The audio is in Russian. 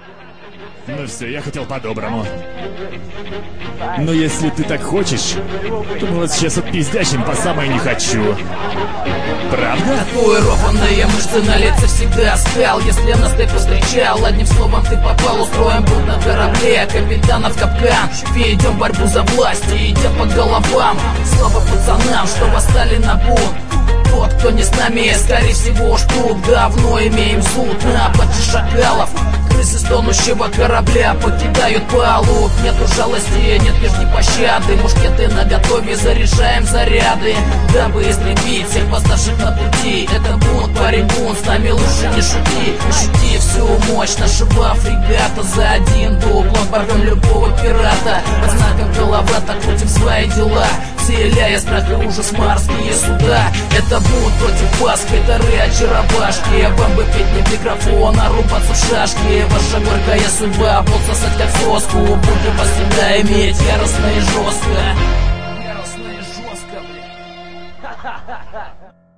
Ну все, я хотел по-доброму. Но если ты так хочешь, то мы вот сейчас отпиздячим по самой не хочу. Правда? Татуированные мышцы на лице всегда скал. Если нас ты повстречал, одним словом ты попал. Устроим бунт на корабле, капитанов капкан. Ведем борьбу за власть и идем по головам. Слава пацанам, что восстали на бунт. Тот, кто не с нами, скорее всего уж тут давно имеем суд на плаче шакалов. Крысы с тонущего корабля покидают палуб. Нету жалости, нет меж ни пощады. Мушкеты наготове, заряжаем заряды, дабы истребить всех восставших на пути. Это бунт, парень, бунт, с нами лучше не шути. Ощути всю мощь нашего фрегата. За один дуплом порвем любого пирата. Под знаком Калаврата крутим свои дела, вселяя страх и ужас морские суда. Это бунт против вас, хейтеры, очаровашки. Вам бы петь не в микрофон, а рубаться в шашки. Ваша горькая судьба, плод сосать как соску. Будем вас всегда иметь яростно и жестко. Яростно и жестко, блин.